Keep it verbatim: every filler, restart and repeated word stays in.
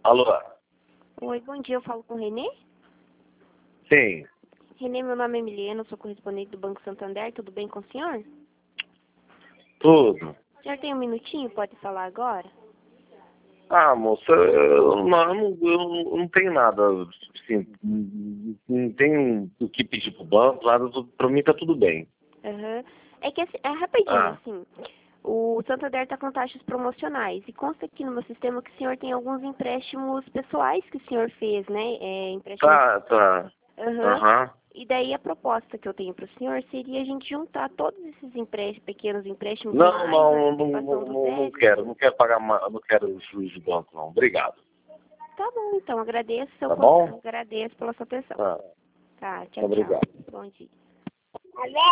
Alô? Oi, bom dia, eu falo com o Renê? Sim. Renê, meu nome é Emiliano, sou correspondente do Banco Santander, tudo bem com o senhor? Tudo. O senhor tem um minutinho, pode falar agora? Ah, moça, eu não, eu não, eu não tenho nada, assim, não tenho o que pedir pro banco, nada, pra mim tá tudo bem. Aham. É que assim, é rapidinho, Ah, assim, o Santander está com taxas promocionais e consta aqui no meu sistema que o senhor tem alguns empréstimos pessoais que o senhor fez, né? É, empréstimos... tá, tá. Aham. Aham. E daí a proposta que eu tenho para o senhor seria a gente juntar todos esses empréstimos, pequenos empréstimos e Não, mais a não, não, antecipação não, do não, não débito. quero, não quero pagar, ma- não quero juiz de banco, não. Obrigado. Tá bom, então, agradeço seu Tá contato, bom? agradeço pela sua atenção. Ah, Tá, tchau, tchau. obrigado. Bom dia.